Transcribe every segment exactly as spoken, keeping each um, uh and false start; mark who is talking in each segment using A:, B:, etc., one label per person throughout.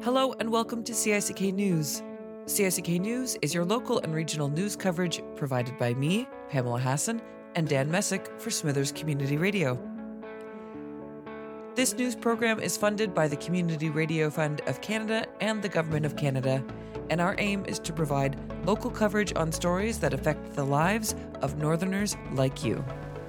A: Hello and welcome to C I C K News. C I C K News is your local and regional news coverage provided by me, Pamela Hassan, and Dan Messick for Smithers Community Radio. This news program is funded by the Community Radio Fund of Canada and the Government of Canada, and our aim is to provide local coverage on stories that affect the lives of Northerners like you.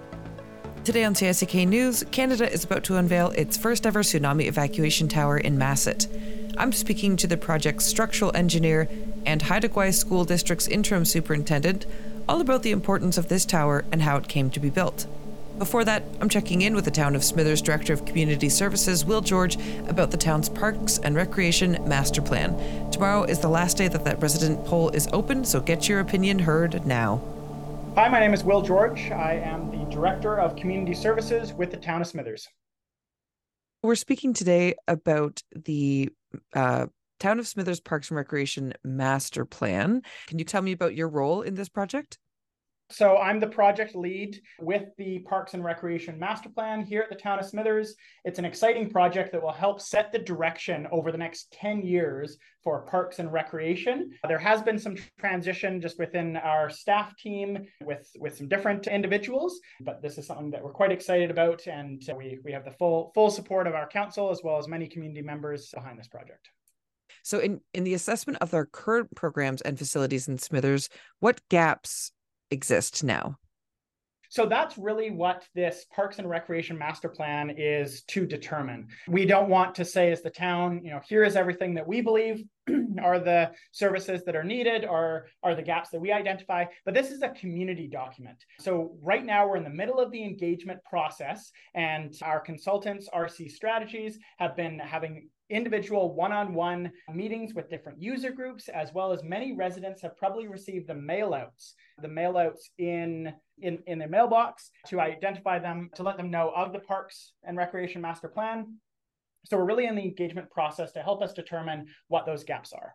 A: Today on C I C K News, Canada is about to unveil its first ever tsunami evacuation tower in Masset. I'm speaking to the project's structural engineer and Haida Gwaii School District's interim superintendent all about the importance of this tower and how it came to be built. Before that, I'm checking in with the Town of Smithers Director of Community Services, Will George, about the town's Parks and Recreation Master Plan. Tomorrow is the last day that that resident poll is open, so get your opinion heard now.
B: Hi, my name is Will George. I am the Director of Community Services with the Town of Smithers.
A: We're speaking today about the uh, Town of Smithers Parks and Recreation Master Plan. Can you tell me about your role in this project?
B: So I'm the project lead with the Parks and Recreation Master Plan here at the Town of Smithers. It's an exciting project that will help set the direction over the next ten years for parks and recreation. There has been some transition just within our staff team with, with some different individuals, but this is something that we're quite excited about, and we, we have the full, full support of our council as well as many community members behind this project.
A: So in, in the assessment of our current programs and facilities in Smithers, what gaps exist now?
B: So that's really what this Parks and Recreation Master Plan is to determine. We don't want to say as the town, you know, here is everything that we believe are the services that are needed, or are the gaps that we identify, but this is a community document. So right now we're in the middle of the engagement process, and our consultants, R C Strategies, have been having individual one-on-one meetings with different user groups, as well as many residents have probably received the mail-outs, the mail-outs in, in, in their mailbox to identify them, to let them know of the Parks and Recreation Master Plan. So we're really in the engagement process to help us determine what those gaps are.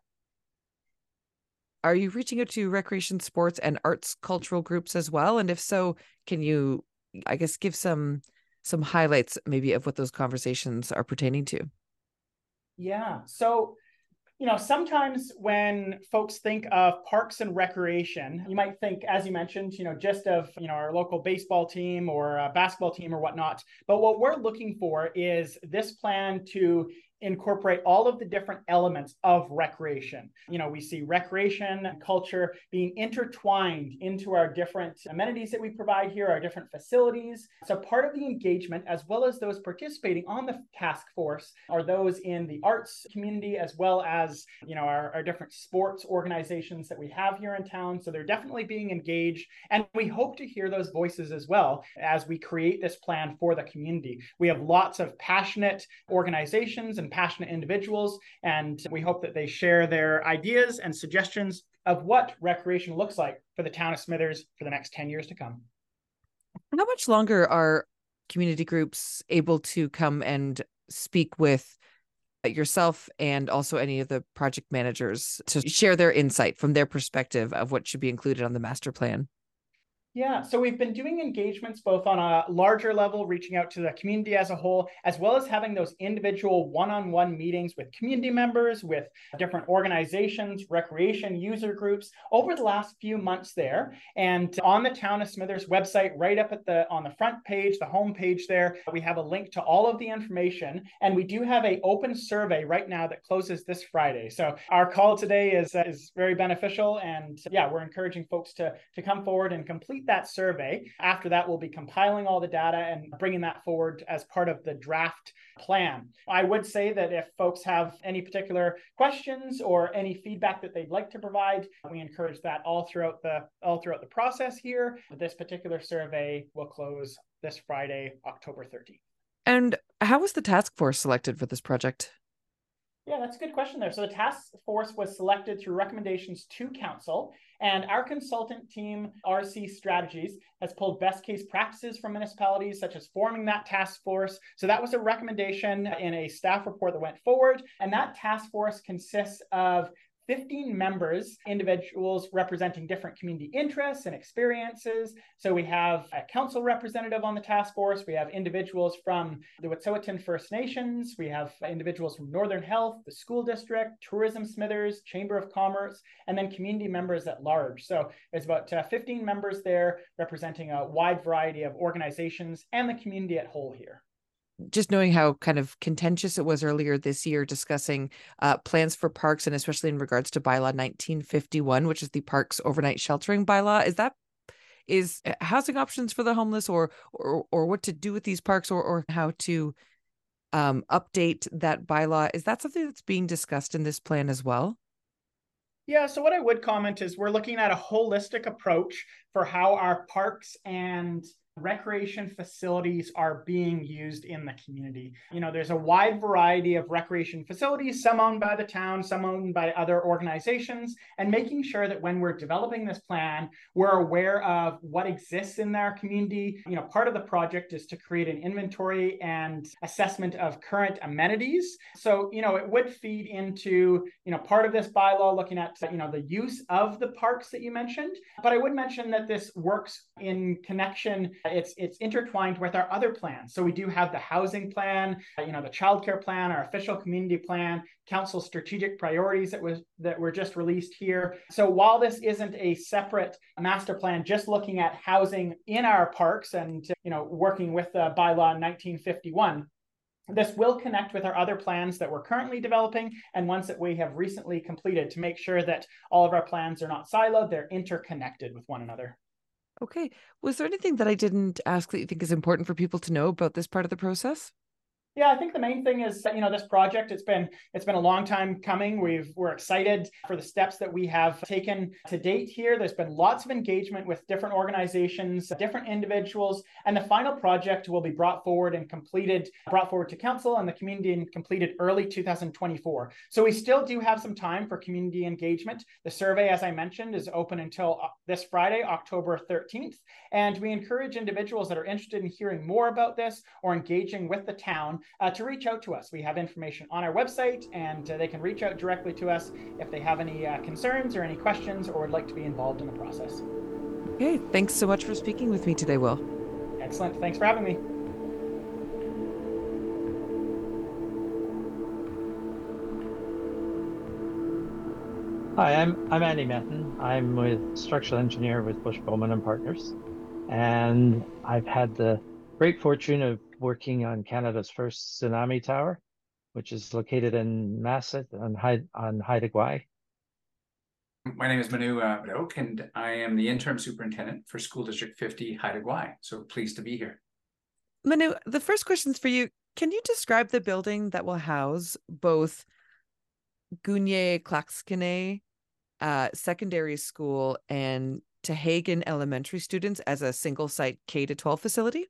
A: Are you reaching out to recreation, sports, and arts cultural groups as well? And if so, can you, I guess, give some some highlights maybe of what those conversations are pertaining to?
B: Yeah, so, you know, sometimes when folks think of parks and recreation, you might think, as you mentioned, you know, just of, you know, our local baseball team or a basketball team or whatnot. But what we're looking for is this plan to incorporate all of the different elements of recreation. You know, we see recreation and culture being intertwined into our different amenities that we provide here, our different facilities. So part of the engagement, as well as those participating on the task force, are those in the arts community, as well as, you know, our, our different sports organizations that we have here in town. So they're definitely being engaged, and we hope to hear those voices as well as we create this plan for the community. We have lots of passionate organizations and passionate individuals, and we hope that they share their ideas and suggestions of what recreation looks like for the Town of Smithers for the next ten years to come.
A: How much longer are community groups able to come and speak with yourself and also any of the project managers to share their insight from their perspective of what should be included on the master plan?
B: Yeah, so we've been doing engagements both on a larger level, reaching out to the community as a whole, as well as having those individual one-on-one meetings with community members, with different organizations, recreation user groups over the last few months there. And on the Town of Smithers website, right up at the on the front page, the home page there, we have a link to all of the information. And we do have an open survey right now that closes this Friday. So our call today is, uh, is very beneficial. And yeah, we're encouraging folks to, to come forward and complete that survey. After that, we'll be compiling all the data and bringing that forward as part of the draft plan. I would say that if folks have any particular questions or any feedback that they'd like to provide, we encourage that all throughout the all throughout the process here. This particular survey will close this Friday, October thirteenth.
A: And how was the task force selected for this project?
B: Yeah, that's a good question there. So the task force was selected through recommendations to council, and our consultant team, R C Strategies, has pulled best case practices from municipalities, such as forming that task force. So that was a recommendation in a staff report that went forward, and that task force consists of fifteen members, individuals representing different community interests and experiences. So we have a council representative on the task force. We have individuals from the Wet'suwet'en First Nations. We have individuals from Northern Health, the school district, Tourism Smithers, Chamber of Commerce, and then community members at large. So there's about uh, fifteen members there representing a wide variety of organizations and the community at whole here.
A: Just knowing how kind of contentious it was earlier this year discussing uh, plans for parks, and especially in regards to bylaw nineteen fifty-one, which is the parks overnight sheltering bylaw, is that is housing options for the homeless, or or or what to do with these parks, or or how to um, update that bylaw? Is that something that's being discussed in this plan as well?
B: Yeah, so what I would comment is we're looking at a holistic approach for how our parks and recreation facilities are being used in the community. You know, there's a wide variety of recreation facilities, some owned by the town, some owned by other organizations, and making sure that when we're developing this plan, we're aware of what exists in our community. You know, part of the project is to create an inventory and assessment of current amenities. So, you know, it would feed into, you know, part of this bylaw looking at, you know, the use of the parks that you mentioned. But I would mention that this works in connection. It's it's intertwined with our other plans. So we do have the housing plan, you know, the childcare plan, our official community plan, council strategic priorities that was that were just released here. So while this isn't a separate master plan, just looking at housing in our parks and, you know, working with the bylaw nineteen fifty-one, this will connect with our other plans that we're currently developing and ones that we have recently completed to make sure that all of our plans are not siloed, they're interconnected with one another.
A: Okay. Was there anything that I didn't ask that you think is important for people to know about this part of the process?
B: Yeah, I think the main thing is that, you know, this project, it's been it's been a long time coming. We've we're excited for the steps that we have taken to date here. There's been lots of engagement with different organizations, different individuals, and the final project will be brought forward and completed, brought forward to council and the community and completed early two thousand twenty-four. So we still do have some time for community engagement. The survey, as I mentioned, is open until this Friday, October thirteenth. And we encourage individuals that are interested in hearing more about this or engaging with the town Uh, to reach out to us. We have information on our website, and uh, they can reach out directly to us if they have any uh, concerns or any questions or would like to be involved in the process.
A: Okay, thanks so much for speaking with me today, Will.
B: Excellent. Thanks for having me.
C: Hi, I'm I'm Andy Metton. I'm with structural engineer with Bush Bowman and Partners, and I've had the great fortune of working on Canada's first tsunami tower, which is located in Masset on Haida, on Haida Gwaii.
D: My name is Manu uh, Madoke, and I am the interim superintendent for School District fifty Haida Gwaii. So pleased to be here.
A: Manu, the first question's for you. Can you describe the building that will house both Gunye Klaxkine uh, Secondary School and Tahagan Elementary students as a single site K to twelve facility?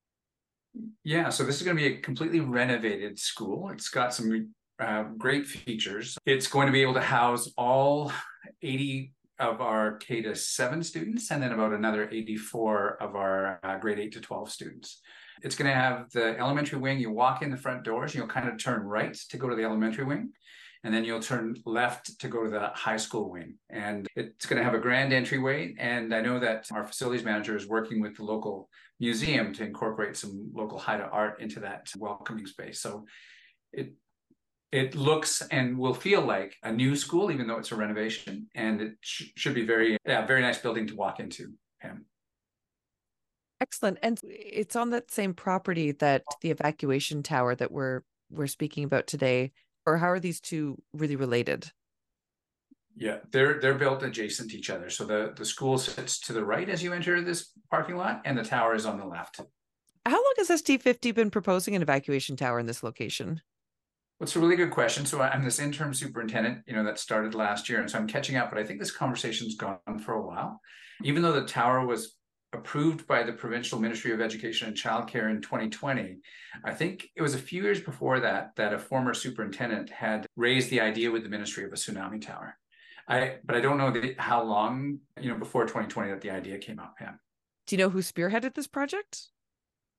D: Yeah, so this is going to be a completely renovated school. It's got some uh, great features. It's going to be able to house all eighty of our K to seven students, and then about another eighty-four of our uh, grade eight to twelve students. It's going to have the elementary wing. You walk in the front doors, you'll kind of turn right to go to the elementary wing, and then you'll turn left to go to the high school wing. And it's going to have a grand entryway. And I know that our facilities manager is working with the local museum to incorporate some local Haida art into that welcoming space. So it it looks and will feel like a new school, even though it's a renovation. And it sh should be very, yeah, very nice building to walk into. Pam.
A: Excellent. And it's on that same property that the evacuation tower that we're we're speaking about today, or how are these two really related?
D: Yeah, they're they're built adjacent to each other. So the, the school sits to the right as you enter this parking lot, and the tower is on the left.
A: How long has S D fifty been proposing an evacuation tower in this location?
D: Well, it's a really good question. So I'm this interim superintendent, you know, that started last year. And so I'm catching up, but I think this conversation's gone for a while. Even though the tower was approved by the Provincial Ministry of Education and Childcare in twenty twenty, I think it was a few years before that that a former superintendent had raised the idea with the ministry of a tsunami tower. I, but I don't know the, how long, you know, before twenty twenty that the idea came up, Pam.
A: Do you know who spearheaded this project?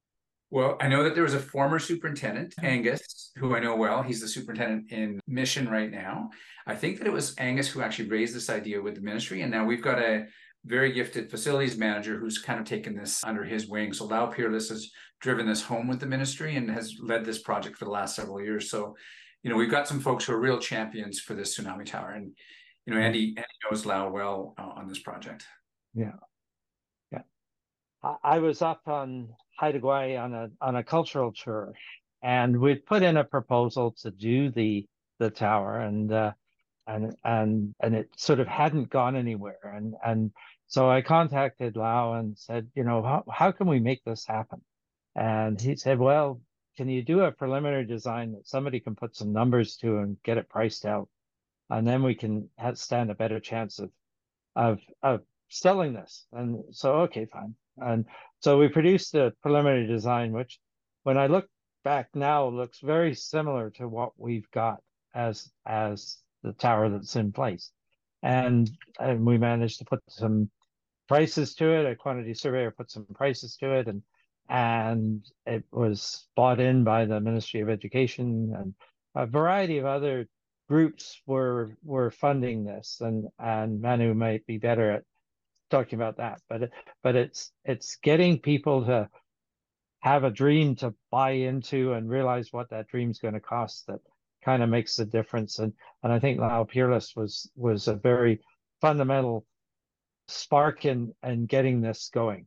D: Well, I know that there was a former superintendent, Angus, who I know well. He's the superintendent in Mission right now. I think that it was Angus who actually raised this idea with the ministry. And now we've got a very gifted facilities manager who's kind of taken this under his wing. So Lau Peerless has driven this home with the ministry and has led this project for the last several years. So, you know, we've got some folks who are real champions for this tsunami tower. And, you know, Andy, Andy knows Lau well uh, on this project.
C: Yeah. Yeah. I, I was up on Haida Gwaii on a on a cultural tour, and we'd put in a proposal to do the the tower, and uh, and and and it sort of hadn't gone anywhere, and and so I contacted Lau and said, you know, how how can we make this happen? And he said, well, can you do a preliminary design that somebody can put some numbers to and get it priced out, and then we can have, stand a better chance of of of selling this. And so, okay, fine. And so we produced a preliminary design, which when I look back now, looks very similar to what we've got as as the tower that's in place. And and we managed to put some prices to it. A quantity surveyor put some prices to it, and and it was bought in by the Ministry of Education, and a variety of other groups were were funding this, and and Manu might be better at talking about that, but it, but it's it's getting people to have a dream to buy into and realize what that dream's going to cost that kind of makes the difference. And and I think Lau Peerless was was a very fundamental spark in in getting this going.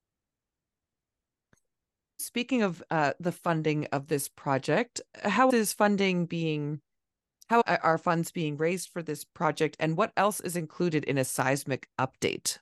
A: Speaking of uh, the funding of this project, how is funding being? How are funds being raised for this project, and what else is included in a seismic update?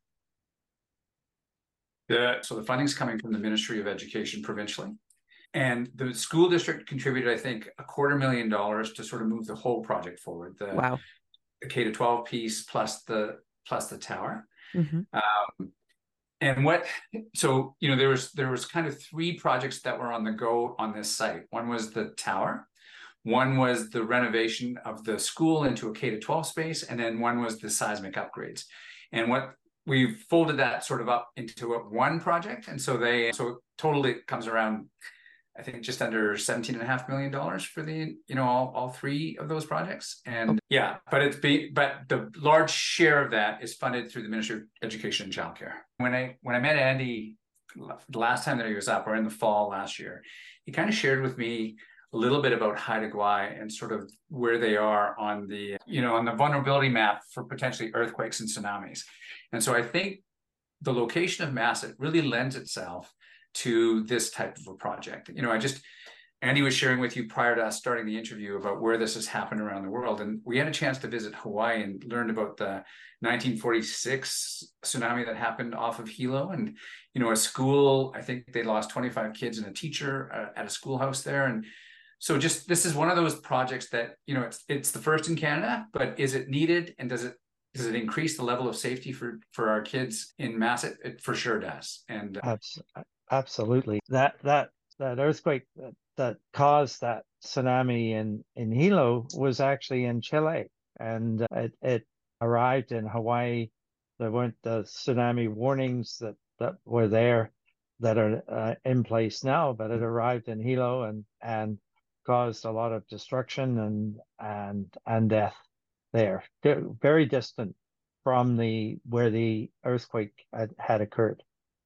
D: The, so the funding's coming from the Ministry of Education provincially. And the school district contributed, I think, a quarter million dollars to sort of move the whole project forward. The,
A: wow.
D: the K to twelve piece plus the plus the tower.
A: Mm-hmm.
D: Um, and what, so, you know, there was there was kind of three projects that were on the go on this site. One was the tower. One was the renovation of the school into a K to twelve space, and then one was the seismic upgrades. And what we've folded that sort of up into a one project, and so they so totally it comes around, I think, just under seventeen and a half million dollars for the you know all all three of those projects. And okay. yeah, but it's be but the large share of that is funded through the Ministry of Education and Childcare. When I when I met Andy the last time that he was up, or in the fall last year, he kind of shared with me a little bit about Haida Gwaii and sort of where they are on the, you know, on the vulnerability map for potentially earthquakes and tsunamis. And so I think the location of Masset really lends itself to this type of a project. You know, I just, Andy was sharing with you prior to us starting the interview about where this has happened around the world. And we had a chance to visit Hawaii and learned about the nineteen forty-six tsunami that happened off of Hilo. And, you know, a school, I think they lost twenty-five kids and a teacher uh, at a schoolhouse there. And so just, this is one of those projects that, you know, it's it's the first in Canada, but is it needed? And does it does it increase the level of safety for, for our kids in Masset? It for sure does. And uh,
C: absolutely. That that that earthquake that, that caused that tsunami in, in Hilo was actually in Chile. And it, it arrived in Hawaii. There weren't the tsunami warnings that, that were there that are uh, in place now, but it arrived in Hilo and and caused a lot of destruction and and and death there, very distant from the where the earthquake had, had occurred.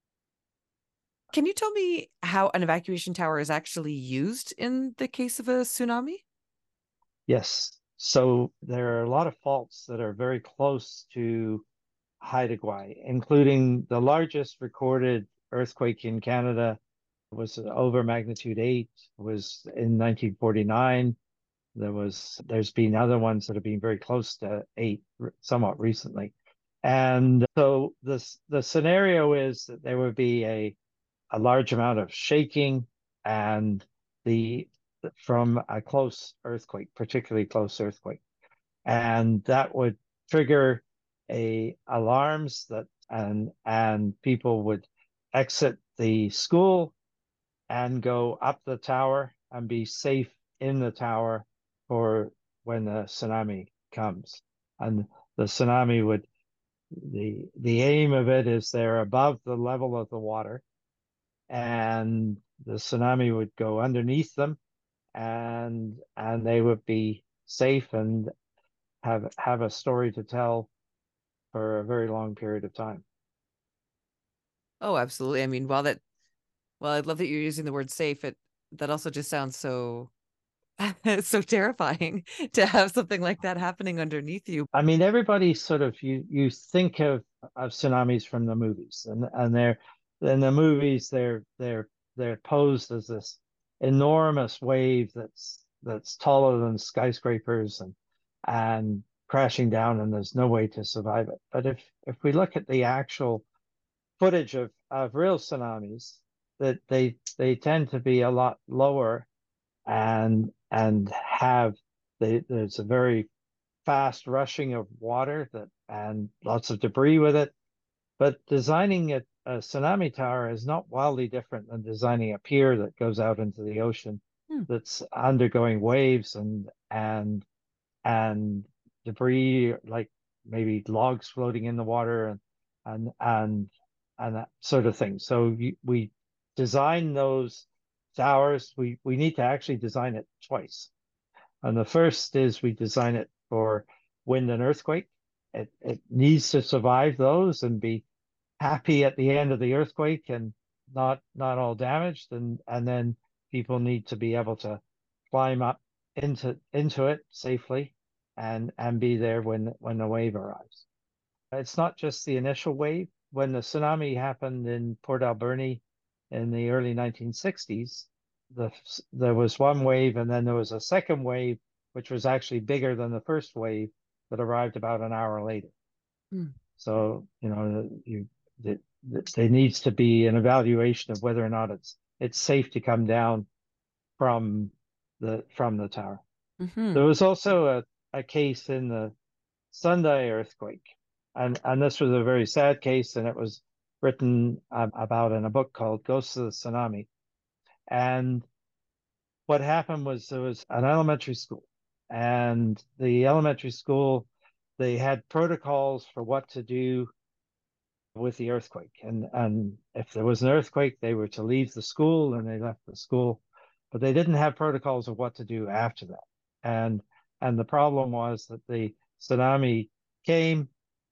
A: Can you tell me how an evacuation tower is actually used in the case of a tsunami?
C: Yes. So there are a lot of faults that are very close to Haida Gwaii, including the largest recorded earthquake in Canada was over magnitude eight, was in nineteen forty-nine. There was, there's been other ones that have been very close to eight somewhat recently. And so this, the scenario is that there would be a, a large amount of shaking and the, from a close earthquake, particularly close earthquake. And that would trigger a alarms that, and, and people would exit the school and go up the tower and be safe in the tower for when the tsunami comes. And the tsunami would, the the aim of it is they're above the level of the water, and the tsunami would go underneath them, and and they would be safe and have have a story to tell for a very long period of time.
A: Oh, absolutely. I mean, while that, well, I love that you're using the word safe. It that also just sounds so so terrifying to have something like that happening underneath you.
C: I mean, everybody sort of you you think of of tsunamis from the movies, and and they're in the movies they're they're they're posed as this enormous wave that's that's taller than skyscrapers and and crashing down, and there's no way to survive it. But if if we look at the actual footage of of real tsunamis, that they they tend to be a lot lower and and have they, there's a very fast rushing of water that and lots of debris with it. But designing a, a tsunami tower is not wildly different than designing a pier that goes out into the ocean
A: Hmm.
C: that's undergoing waves and and and debris like maybe logs floating in the water and and and and that sort of thing. So you, we design those towers. We we need to actually design it twice. And the first is we design it for wind and earthquake. It it needs to survive those and be happy at the end of the earthquake and not not all damaged. And and then people need to be able to climb up into into it safely and and be there when when the wave arrives. It's not just the initial wave. When the tsunami happened in Port Alberni in the early nineteen sixties, the there was one wave and then there was a second wave, which was actually bigger than the first wave that arrived about an hour later.
A: Hmm.
C: So, you know, you it, there needs to be an evaluation of whether or not it's it's safe to come down from the from the tower.
A: Mm-hmm.
C: There was also a, a case in the Sunday earthquake, and and this was a very sad case, and it was written um, about in a book called Ghosts of the Tsunami. And what happened was there was an elementary school, and the elementary school, they had protocols for what to do with the earthquake. And and if there was an earthquake, they were to leave the school, and they left the school, but they didn't have protocols of what to do after that. And and the problem was that the tsunami came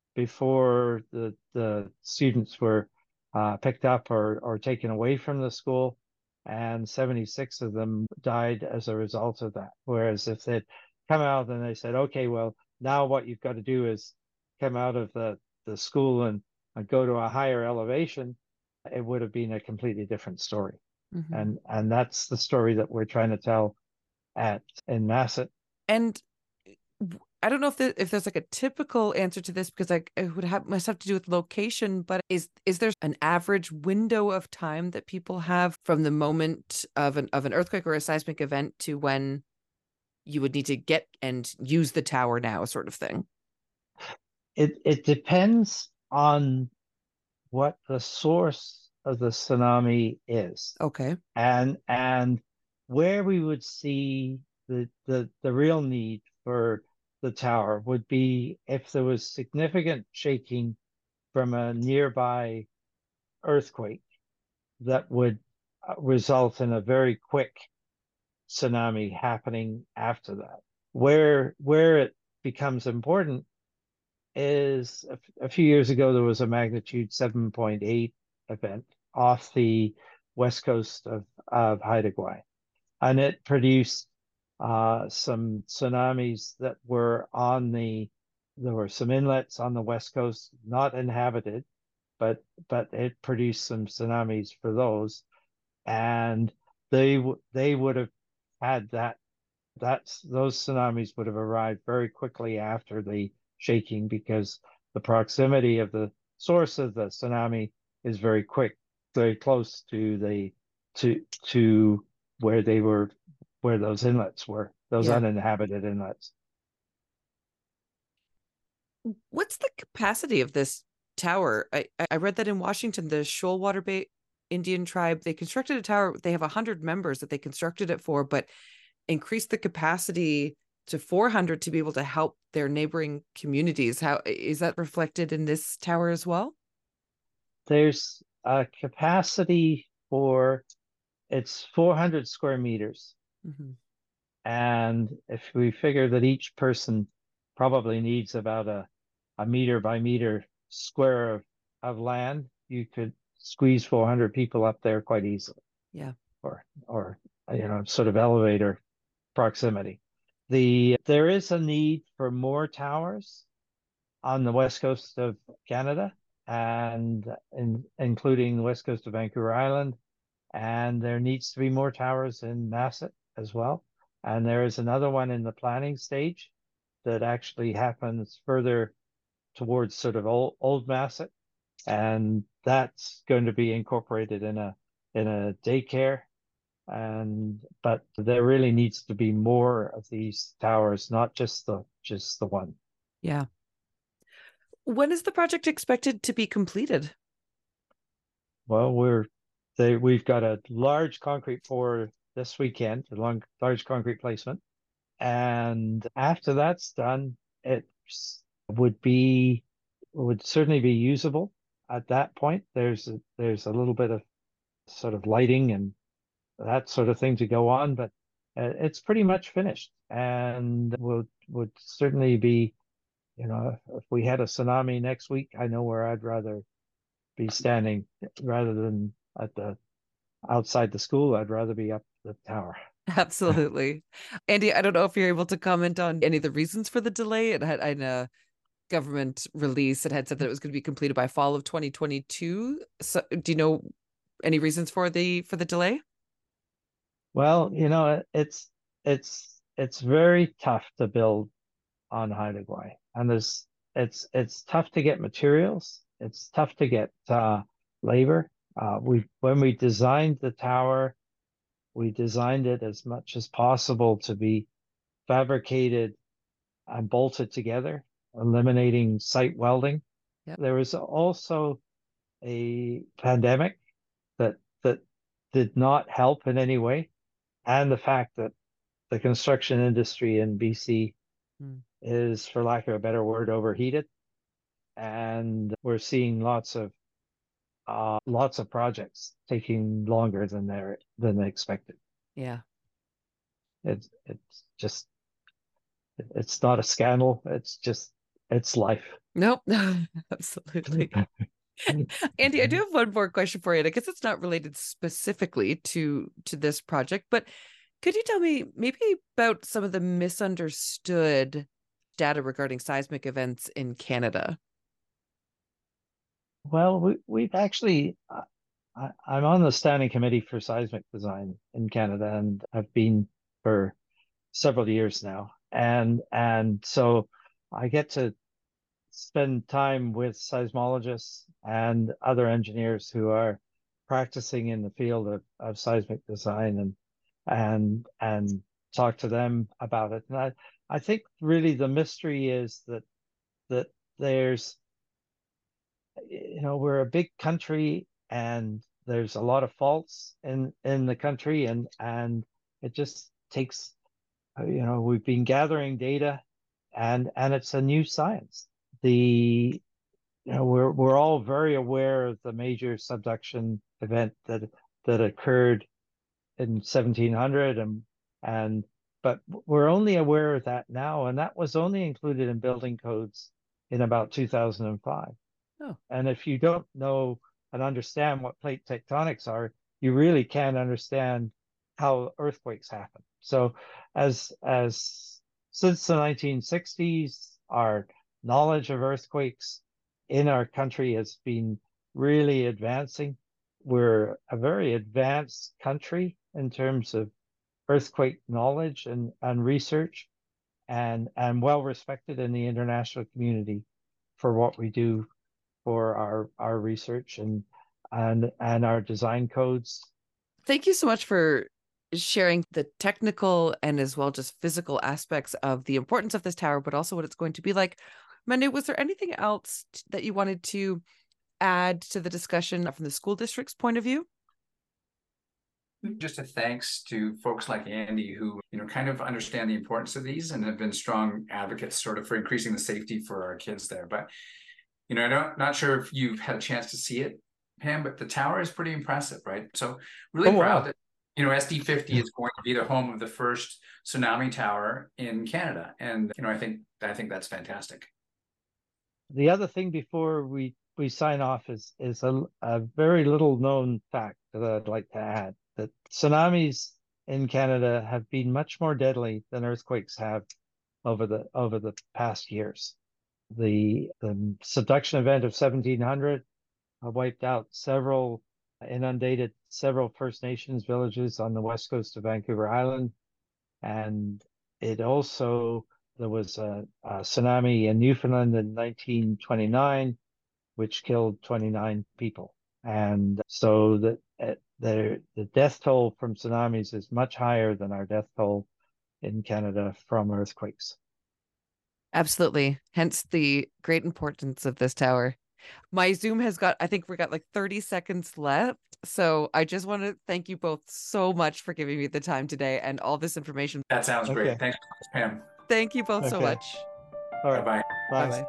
C: before the the students were uh, picked up or or taken away from the school, and seventy-six of them died as a result of that. Whereas if they'd come out and they said, okay, well, now what you've got to do is come out of the the school and, and go to a higher elevation, it would have been a completely different story.
A: Mm-hmm.
C: And and that's the story that we're trying to tell at in Masset.
A: And I don't know if there, if there's like a typical answer to this, because like it would have must have to do with location, but is is there an average window of time that people have from the moment of an of an earthquake or a seismic event to when you would need to get and use the tower now, sort of thing?
C: It it depends on what the source of the tsunami is.
A: Okay.
C: And and where we would see the the the real need for the tower would be if there was significant shaking from a nearby earthquake that would result in a very quick tsunami happening after that. Where where it becomes important is a, a few years ago there was a magnitude seven point eight event off the west coast of, of Haida Gwaii, and it produced uh, some tsunamis that were on the, there were some inlets on the west coast, not inhabited, but but it produced some tsunamis for those, and they they would have had that that's those tsunamis would have arrived very quickly after the shaking because the proximity of the source of the tsunami is very quick, very close to the to to where they were, where those inlets were, those
A: Yeah.
C: uninhabited inlets.
A: What's the capacity of this tower? I, I read that in Washington, the Shoalwater Bay Indian tribe, they constructed a tower. They have one hundred members that they constructed it for, but increased the capacity to four hundred to be able to help their neighboring communities. How is that reflected in this tower as well?
C: There's a capacity for, it's four hundred square meters.
A: Mm-hmm.
C: And if we figure that each person probably needs about a, a meter by meter square of, of land, you could squeeze four hundred people up there quite easily.
A: Yeah.
C: Or, or, you know, sort of elevator proximity. The, there is a need for more towers on the west coast of Canada, and in, including the west coast of Vancouver Island. And there needs to be more towers in Masset as well. And there is another one in the planning stage that actually happens further towards sort of old, old Masset. And that's going to be incorporated in a in a daycare. And but there really needs to be more of these towers, not just the just the one.
A: Yeah. When is the project expected to be completed?
C: Well, we're they we've got a large concrete pour this weekend, a long large concrete placement. And after that's done, it would be would certainly be usable at that point. There's a, there's a little bit of sort of lighting and that sort of thing to go on, but uh, it's pretty much finished, and would would certainly be, you know, if, if we had a tsunami next week, I know where I'd rather be standing rather than at the outside the school. I'd rather be up the tower.
A: Absolutely. Andy, I don't know if you're able to comment on any of the reasons for the delay. It had in a government release, it had said that it was going to be completed by fall of twenty twenty-two. So do you know any reasons for the for the delay?
C: Well, you know, it's it's it's very tough to build on Haida Gwaii, and there's it's it's tough to get materials. It's tough to get uh, labor. Uh, we when we designed the tower, we designed it as much as possible to be fabricated and bolted together, eliminating site welding.
A: Yep.
C: There was also a pandemic that that did not help in any way, and the fact that the construction industry in B C mm. is, for lack of a better word, overheated, and we're seeing lots of uh, lots of projects taking longer than they're than they expected.
A: Yeah,
C: it's it's just it's not a scandal. It's just it's life.
A: Nope, absolutely. Andy, I do have one more question for you. And I guess it's not related specifically to to this project, but could you tell me maybe about some of the misunderstood data regarding seismic events in Canada?
C: Well, we, we've actually, uh, I, I'm on the standing committee for seismic design in Canada, and I've been for several years now. And and so I get to spend time with seismologists and other engineers who are practicing in the field of, of seismic design, and and and talk to them about it. And I, I think really the mystery is that that there's, you know, we're a big country and there's a lot of faults in in the country, and and it just takes, you know, we've been gathering data, and and it's a new science. The you know we're we're all very aware of the major subduction event that that occurred in seventeen hundred, and and but we're only aware of that now, and that was only included in building codes in about two thousand five.
A: Oh.
C: And if you don't know and understand what plate tectonics are, you really can't understand how earthquakes happen. So as as since the nineteen sixties, our knowledge of earthquakes in our country has been really advancing. We're a very advanced country in terms of earthquake knowledge and, and research, and, and well respected in the international community for what we do for our, our research and, and, and our design codes.
A: Thank you so much for sharing the technical and as well just physical aspects of the importance of this tower, but also what it's going to be like. Manu, was there anything else that you wanted to add to the discussion from the school district's point of view?
D: Just a thanks to folks like Andy who, you know, kind of understand the importance of these and have been strong advocates sort of for increasing the safety for our kids there. But, you know, I don't, not sure if you've had a chance to see it, Pam, but the tower is pretty impressive, right? So really
C: Oh,
D: proud
C: wow.
D: that, you know, S D fifty is going to be the home of the first tsunami tower in Canada. And, you know, I think, I think that's fantastic.
C: The other thing before we, we sign off is, is a, a very little known fact that I'd like to add, that tsunamis in Canada have been much more deadly than earthquakes have over the, over the past years. The, the subduction event of seventeen hundred wiped out several, inundated several First Nations villages on the west coast of Vancouver Island. And it also, there was a, a tsunami in Newfoundland in nineteen twenty-nine, which killed twenty-nine people. And so the, the, the death toll from tsunamis is much higher than our death toll in Canada from earthquakes.
A: Absolutely. Hence the great importance of this tower. My Zoom has got, I think we got like thirty seconds left. So I just want to thank you both so much for giving me the time today and all this information.
D: That sounds
C: Okay.
D: great. Thanks, Pam.
A: Thank you both so
C: Okay.
A: much.
C: All right.
D: Bye-bye.
C: Bye.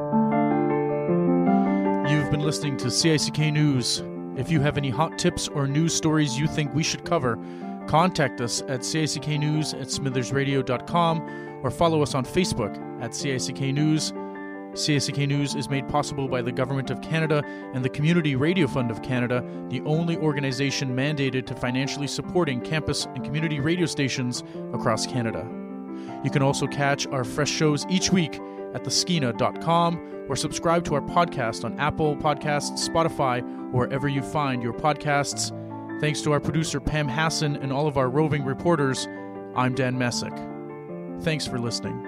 A: Bye-bye.
E: You've been listening to C I C K News. If you have any hot tips or news stories you think we should cover, contact us at cicknews at smithers radio dot com or follow us on Facebook at C I C K News. C I C K News is made possible by the Government of Canada and the Community Radio Fund of Canada, the only organization mandated to financially supporting campus and community radio stations across Canada. You can also catch our fresh shows each week at the skeena dot com or subscribe to our podcast on Apple Podcasts, Spotify, or wherever you find your podcasts. Thanks to our producer Pam Hassan and all of our roving reporters, I'm Dan Messick. Thanks for listening.